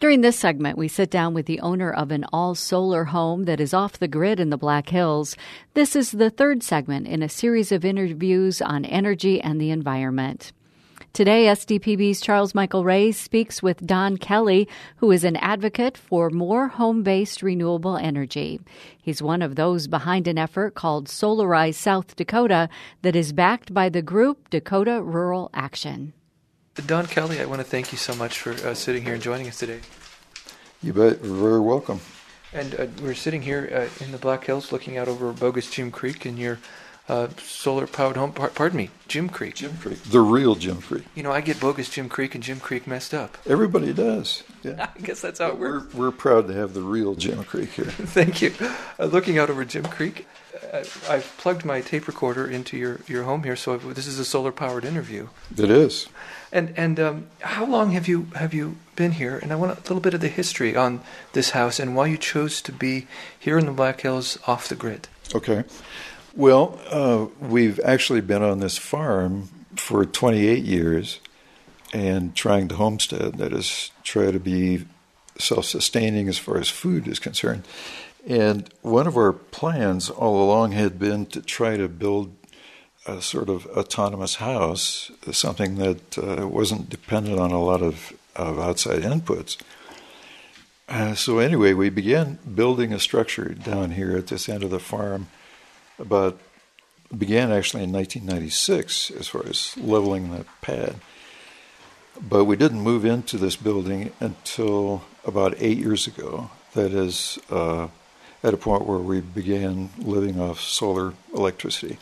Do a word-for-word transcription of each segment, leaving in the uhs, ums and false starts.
During this segment, we sit down with the owner of an all-solar home that is off the grid in the Black Hills. This is the third segment in a series of interviews on energy and the environment. Today, S D P B's Charles Michael Ray speaks with Don Kelly, who is an advocate for more home-based renewable energy. He's one of those behind an effort called Solarize South Dakota that is backed by the group Dakota Rural Action. Don Kelly, I want to thank you so much for uh, sitting here and joining us today. You bet. You're very welcome. And uh, we're sitting here uh, in the Black Hills looking out over Bogus Jim Creek in your uh, solar-powered home. Par- pardon me, Jim Creek. Jim Creek. The real Jim Creek. You know, I get Bogus Jim Creek and Jim Creek messed up. Everybody does. Yeah. I guess that's how it works. We're, we're proud to have the real Jim Creek here. Thank you. Uh, looking out over Jim Creek, uh, I've plugged my tape recorder into your, your home here, so this is a solar-powered interview. It is. And and um, how long have you have you been here? And I want a little bit of the history on this house and why you chose to be here in the Black Hills off the grid. Okay. Well, uh, we've actually been on this farm for twenty-eight years and trying to homestead, that is, try to be self-sustaining as far as food is concerned. And one of our plans all along had been to try to build a sort of autonomous house, something that uh, wasn't dependent on a lot of, of outside inputs. Uh, so anyway, we began building a structure down here at this end of the farm. About began actually in nineteen ninety-six as far as leveling the pad. But we didn't move into this building until about eight years ago. That is, uh, at a point where we began living off solar electricity.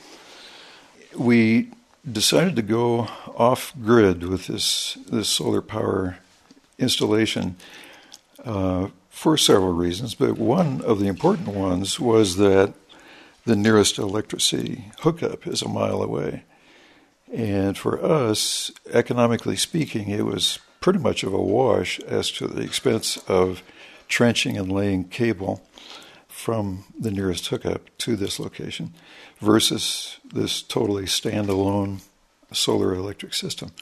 We decided to go off-grid with this, this solar power installation uh, for several reasons, but one of the important ones was that the nearest electricity hookup is a mile away. And for us, economically speaking, it was pretty much of a wash as to the expense of trenching and laying cable from the nearest hookup to this location versus this totally standalone solar electric system.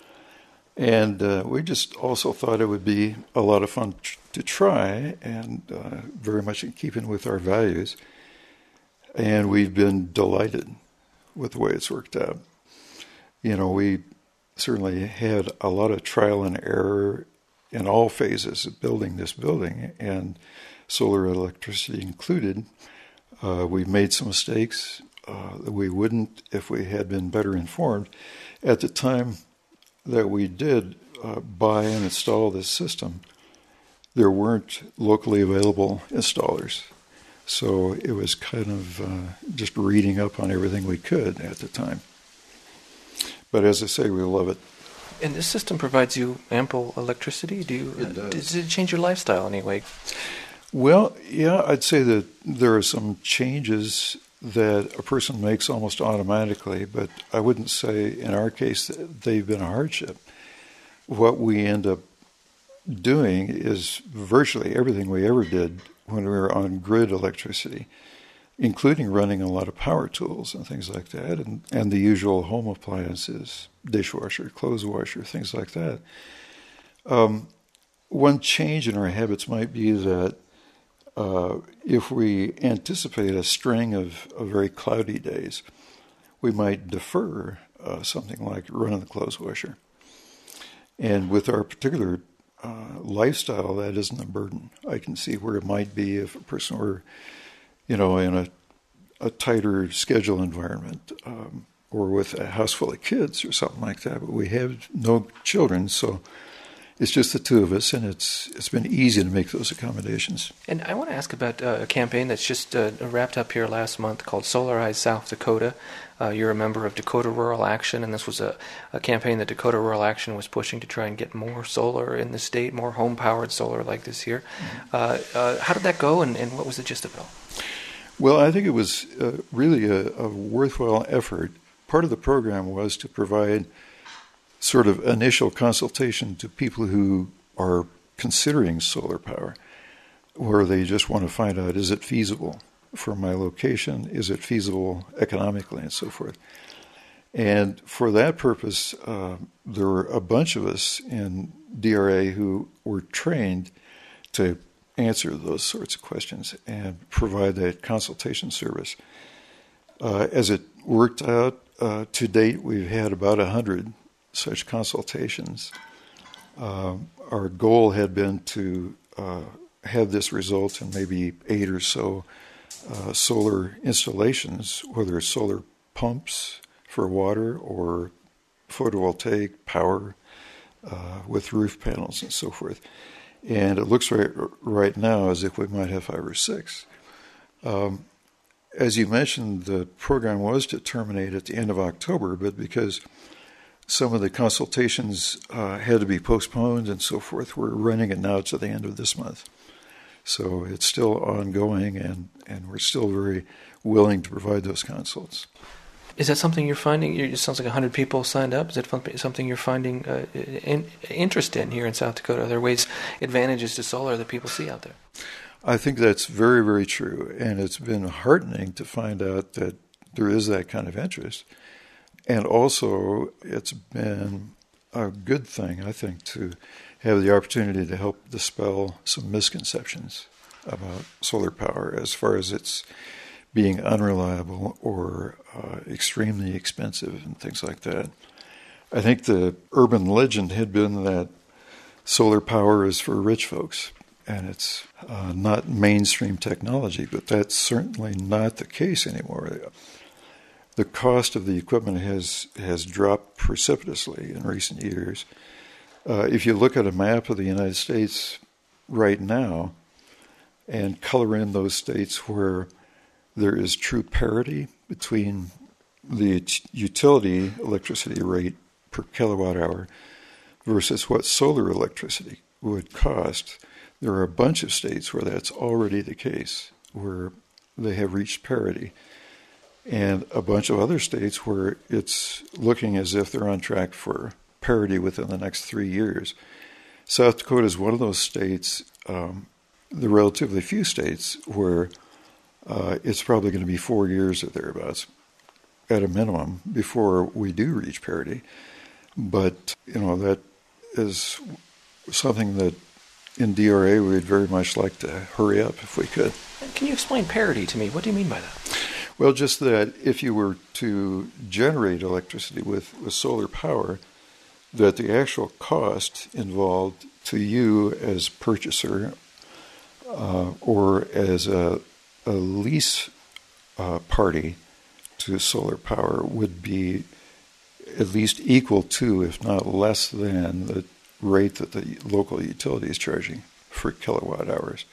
And uh, we just also thought it would be a lot of fun tr- to try and uh, very much in keeping with our values. And we've been delighted with the way it's worked out. You know, we certainly had a lot of trial and error in all phases of building this building, and solar electricity included. Uh, we've made some mistakes uh, that we wouldn't if we had been better informed. At the time that we did uh, buy and install this system, there weren't locally available installers. So it was kind of uh, just reading up on everything we could at the time. But as I say, we love it. And this system provides you ample electricity? Do you? It does. Does it change your lifestyle in any way? Well, yeah, I'd say that there are some changes that a person makes almost automatically, but I wouldn't say in our case that they've been a hardship. What we end up doing is virtually everything we ever did when we were on grid electricity, including running a lot of power tools and things like that, and, and the usual home appliances, dishwasher, clothes washer, things like that. Um, one change in our habits might be that uh, if we anticipate a string of, of very cloudy days, we might defer uh, something like running the clothes washer. And with our particular uh, lifestyle, that isn't a burden. I can see where it might be if a person were, you know, in a, a tighter schedule environment, um, or with a house full of kids or something like that. But we have no children, so it's just the two of us, and it's it's been easy to make those accommodations. And I want to ask about uh, a campaign that's just uh, wrapped up here last month called Solarize South Dakota. Uh, you're a member of Dakota Rural Action, and this was a, a campaign that Dakota Rural Action was pushing to try and get more solar in the state, more home-powered solar like this here. Mm-hmm. Uh, uh, how did that go, and, and what was the gist of it all? Well, I think it was uh, really a, a worthwhile effort. Part of the program was to provide sort of initial consultation to people who are considering solar power, where they just want to find out, is it feasible for my location? Is it feasible economically and so forth? And for that purpose, uh, there were a bunch of us in D R A who were trained to answer those sorts of questions and provide that consultation service. Uh, as it worked out, uh, to date, we've had about one hundred such consultations. Uh, our goal had been to uh, have this result in maybe eight or so uh, solar installations, whether it's solar pumps for water or photovoltaic power uh, with roof panels and so forth. And it looks right right now as if we might have five or six. Um, as you mentioned, the program was to terminate at the end of October, but because some of the consultations uh, had to be postponed and so forth, we're running it now to the end of this month. So it's still ongoing, and, and we're still very willing to provide those consults. Is that something you're finding? It sounds like one hundred people signed up. Is that something you're finding uh, in, interest in here in South Dakota? Are there ways, advantages to solar that people see out there? I think that's very, very true. And it's been heartening to find out that there is that kind of interest. And also, it's been a good thing, I think, to have the opportunity to help dispel some misconceptions about solar power as far as its being unreliable or uh, extremely expensive and things like that. I think the urban legend had been that solar power is for rich folks, and it's uh, not mainstream technology, but that's certainly not the case anymore. The cost of the equipment has, has dropped precipitously in recent years. Uh, if you look at a map of the United States right now and color in those states where there is true parity between the utility electricity rate per kilowatt hour versus what solar electricity would cost, there are a bunch of states where that's already the case, where they have reached parity, and a bunch of other states where it's looking as if they're on track for parity within the next three years. South Dakota is one of those states, um, the relatively few states, where Uh, it's probably going to be four years or thereabouts at a minimum before we do reach parity. But, you know, that is something that in D R A we'd very much like to hurry up if we could. Can you explain parity to me? What do you mean by that? Well, just that if you were to generate electricity with, with solar power, that the actual cost involved to you as purchaser uh, or as a a lease uh, party to solar power would be at least equal to, if not less than, the rate that the local utility is charging for kilowatt hours.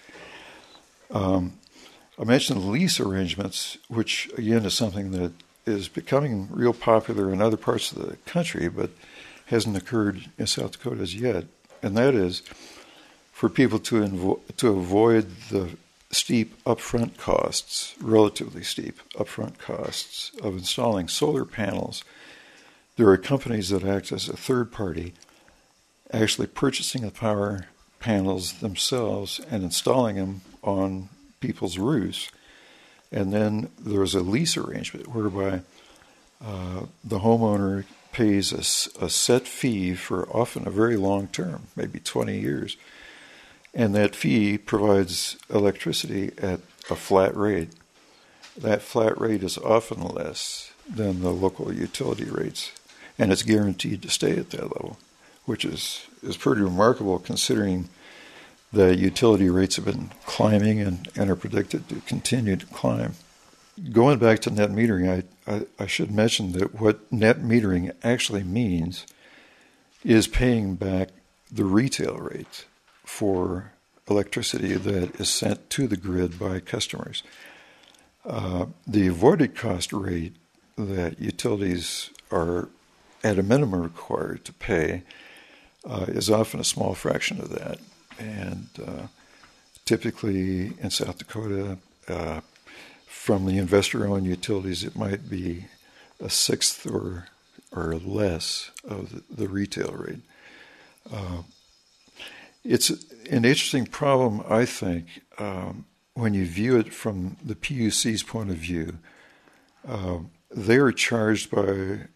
Um, I mentioned lease arrangements, which again is something that is becoming real popular in other parts of the country, but hasn't occurred in South Dakota as yet. And that is for people to invo- to avoid the steep upfront costs, relatively steep upfront costs of installing solar panels. There are companies that act as a third party, actually purchasing the power panels themselves and installing them on people's roofs. And then there's a lease arrangement whereby uh, the homeowner pays a, a set fee for often a very long term, maybe twenty years. And that fee provides electricity at a flat rate. That flat rate is often less than the local utility rates, and it's guaranteed to stay at that level, which is, is pretty remarkable considering the utility rates have been climbing and, and are predicted to continue to climb. Going back to net metering, I, I, I should mention that what net metering actually means is paying back the retail rate for electricity that is sent to the grid by customers. Uh, the avoided cost rate that utilities are at a minimum required to pay uh, is often a small fraction of that. And uh, typically in South Dakota, uh, from the investor-owned utilities, it might be a sixth or or less of the, the retail rate. Uh, It's an interesting problem, I think, um, when you view it from the P U C's point of view. Uh, they are charged by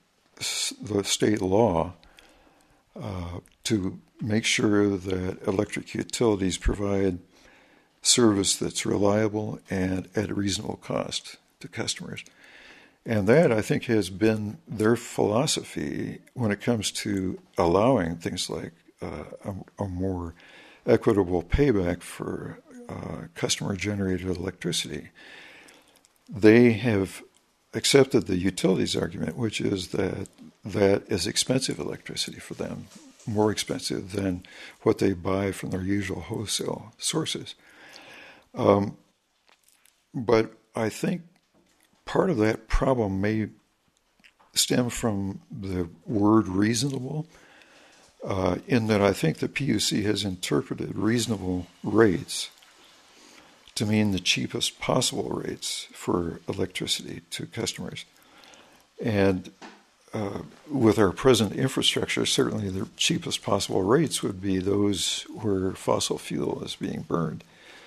the state law uh, to make sure that electric utilities provide service that's reliable and at a reasonable cost to customers. And that, I think, has been their philosophy when it comes to allowing things like uh, a, a more equitable payback for uh, customer-generated electricity. They have accepted the utilities argument, which is that that is expensive electricity for them, more expensive than what they buy from their usual wholesale sources. Um, but I think part of that problem may stem from the word reasonable, uh, in that I think the P U C has interpreted reasonable rates to mean the cheapest possible rates for electricity to customers. And uh, with our present infrastructure, certainly the cheapest possible rates would be those where fossil fuel is being burned.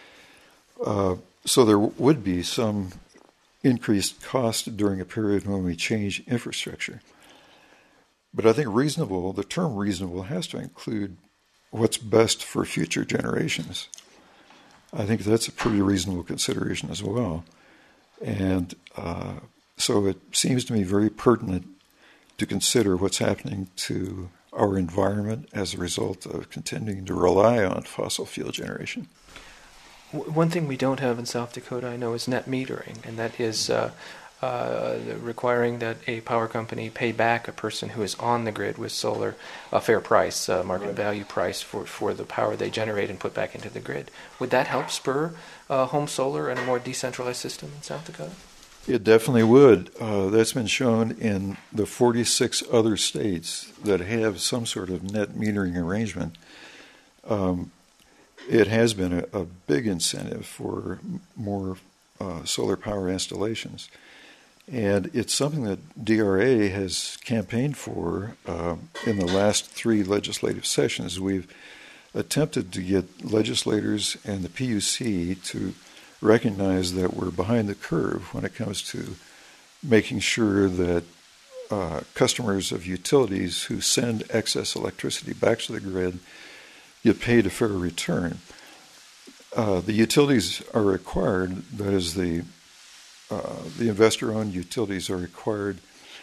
Uh, so there would be some increased cost during a period when we change infrastructure. But I think reasonable, the term reasonable has to include what's best for future generations. I think that's a pretty reasonable consideration as well. And uh, so it seems to me very pertinent to consider what's happening to our environment as a result of continuing to rely on fossil fuel generation. One thing we don't have in South Dakota, I know, is net metering, and that is uh, uh, requiring that a power company pay back a person who is on the grid with solar a fair price, uh, market right. value price for, for the power they generate and put back into the grid. Would that help spur uh, home solar and a more decentralized system in South Dakota? It definitely would. Uh, that's been shown in the forty-six other states that have some sort of net metering arrangement. Um, It has been a, a big incentive for more uh, solar power installations. And it's something that D R A has campaigned for uh, in the last three legislative sessions. We've attempted to get legislators and the P U C to recognize that we're behind the curve when it comes to making sure that uh, customers of utilities who send excess electricity back to the grid get paid a fair return. Uh, the utilities are required, that is, the uh, the investor-owned utilities are required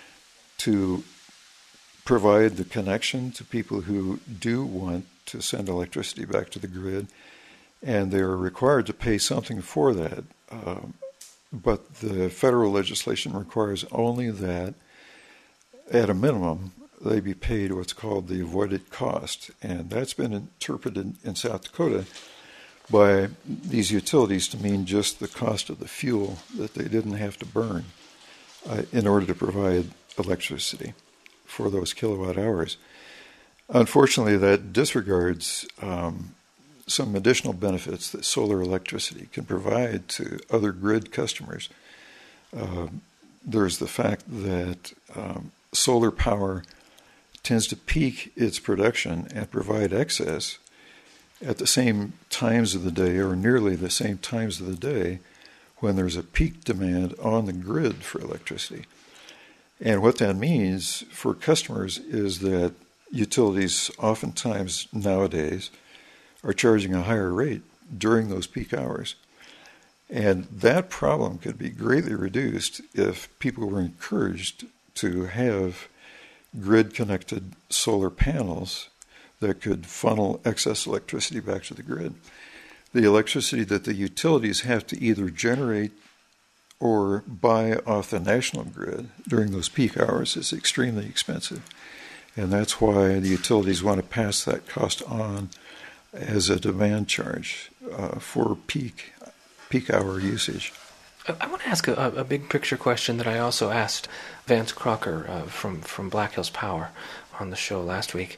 to provide the connection to people who do want to send electricity back to the grid, and they are required to pay something for that. Um, but the federal legislation requires only that, at a minimum, they be paid what's called the avoided cost. And that's been interpreted in South Dakota by these utilities to mean just the cost of the fuel that they didn't have to burn uh, in order to provide electricity for those kilowatt hours. Unfortunately, that disregards um, some additional benefits that solar electricity can provide to other grid customers. Uh, there's the fact that um, solar power tends to peak its production and provide excess at the same times of the day, or nearly the same times of the day, when there's a peak demand on the grid for electricity. And what that means for customers is that utilities oftentimes nowadays are charging a higher rate during those peak hours. And that problem could be greatly reduced if people were encouraged to have grid-connected solar panels that could funnel excess electricity back to the grid. The electricity that the utilities have to either generate or buy off the national grid during those peak hours is extremely expensive. And that's why the utilities want to pass that cost on as a demand charge uh, for peak peak hour usage. I want to ask a, a big picture question that I also asked Vance Crocker uh, from, from Black Hills Power on the show last week.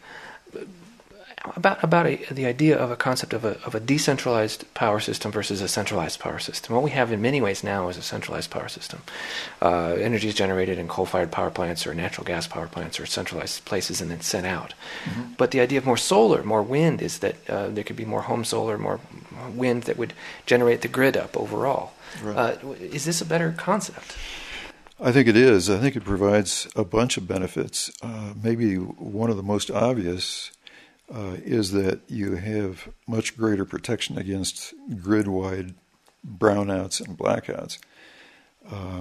About about a, the idea of a concept of a of a decentralized power system versus a centralized power system. What we have in many ways now is a centralized power system. Uh, energy is generated in coal-fired power plants or natural gas power plants or centralized places and then sent out. Mm-hmm. But the idea of more solar, more wind, is that uh, there could be more home solar, more wind that would generate the grid up overall. Right. Uh, is this a better concept? I think it is. I think it provides a bunch of benefits. Uh, maybe one of the most obvious uh, is that you have much greater protection against grid-wide brownouts and blackouts. Uh,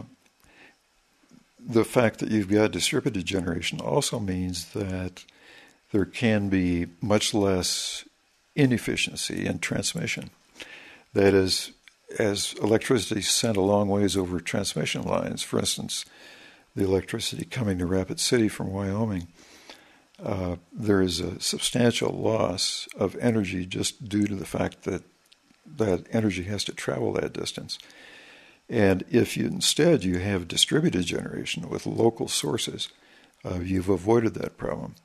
the fact that you've got distributed generation also means that there can be much less inefficiency in transmission. That is, as electricity is sent a long ways over transmission lines, for instance, the electricity coming to Rapid City from Wyoming, uh, there is a substantial loss of energy just due to the fact that that energy has to travel that distance. And if you instead you have distributed generation with local sources, uh, you've avoided that problem.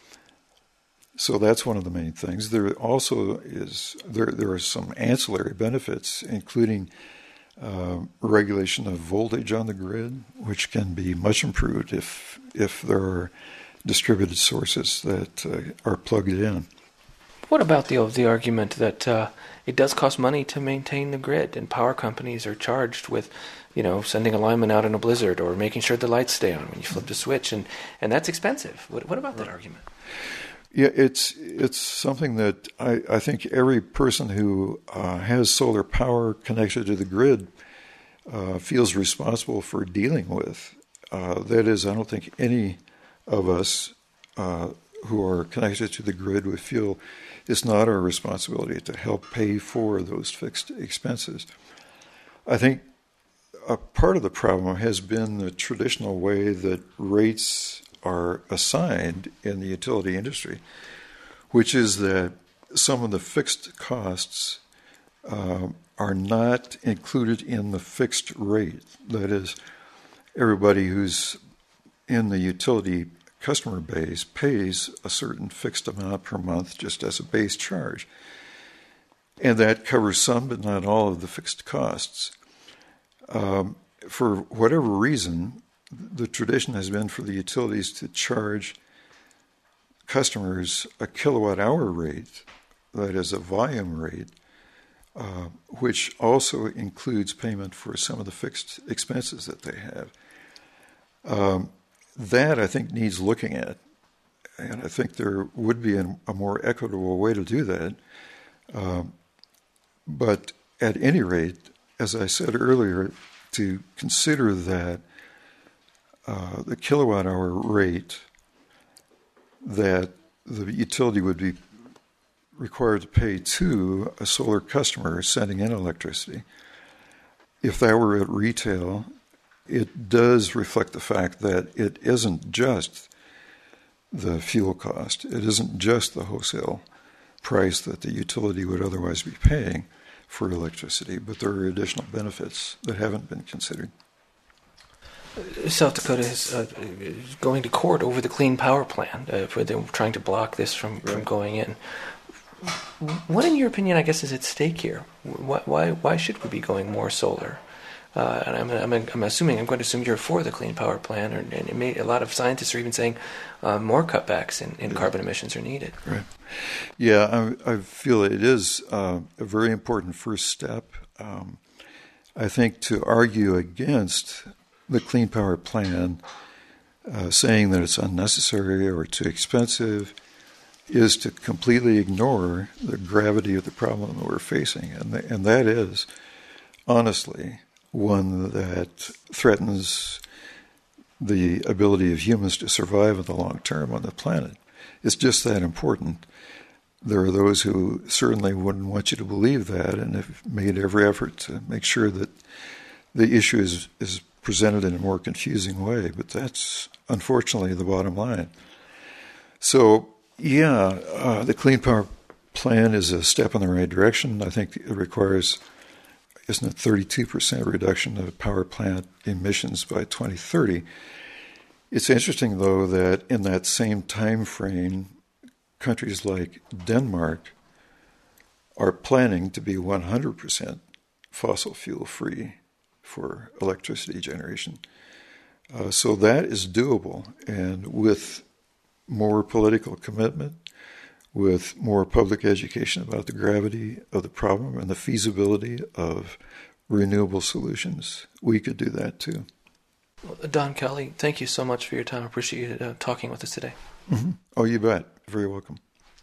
So that's one of the main things. There also is there there are some ancillary benefits, including uh, regulation of voltage on the grid, which can be much improved if if there are distributed sources that uh, are plugged in. What about the the argument that uh, it does cost money to maintain the grid, and power companies are charged with, you know, sending a lineman out in a blizzard or making sure the lights stay on when you flip the switch, and, and that's expensive. What, what about that argument? Yeah, it's it's something that I, I think every person who uh, has solar power connected to the grid uh, feels responsible for dealing with. Uh, that is, I don't think any of us uh, who are connected to the grid would feel it's not our responsibility to help pay for those fixed expenses. I think a part of the problem has been the traditional way that rates are assigned in the utility industry, which is that some of the fixed costs uh, are not included in the fixed rate. That is, everybody who's in the utility customer base pays a certain fixed amount per month just as a base charge. And that covers some but not all of the fixed costs. Um, for whatever reason, the tradition has been for the utilities to charge customers a kilowatt hour rate, that is a volume rate, uh, which also includes payment for some of the fixed expenses that they have. Um, that, I think, needs looking at. And I think there would be a, a more equitable way to do that. Um, but at any rate, as I said earlier, to consider that uh, the kilowatt hour rate that the utility would be required to pay to a solar customer sending in electricity, if that were at retail, it does reflect the fact that it isn't just the fuel cost. It isn't just the wholesale price that the utility would otherwise be paying for electricity, but there are additional benefits that haven't been considered. South Dakota is uh, going to court over the Clean Power Plan, uh, for them trying to block this from, right. from going in. What, in your opinion, I guess, is at stake here? Why why, why should we be going more solar? Uh, and I'm, I'm, I'm assuming, I'm going to assume you're for the Clean Power Plan, or, and it may, a lot of scientists are even saying uh, more cutbacks in, in yeah. carbon emissions are needed. Right. Yeah, I, I feel it is uh, a very important first step. Um, I think to argue against the Clean Power Plan, uh, saying that it's unnecessary or too expensive, is to completely ignore the gravity of the problem that we're facing. And, the, and that is, honestly, one that threatens the ability of humans to survive in the long term on the planet. It's just that important. There are those who certainly wouldn't want you to believe that and have made every effort to make sure that the issue is, is presented in a more confusing way, but that's unfortunately the bottom line. So, yeah, uh, the Clean Power Plan is a step in the right direction. I think it requires, isn't it, thirty-two percent reduction of power plant emissions by twenty thirty. It's interesting, though, that in that same time frame, countries like Denmark are planning to be one hundred percent fossil fuel free for electricity generation. Uh, so that is doable, and with more political commitment, with more public education about the gravity of the problem and the feasibility of renewable solutions, we could do that too. Don Kelly, thank you so much for your time. I appreciate you uh, talking with us today. Mm-hmm. Oh, you bet. Very welcome.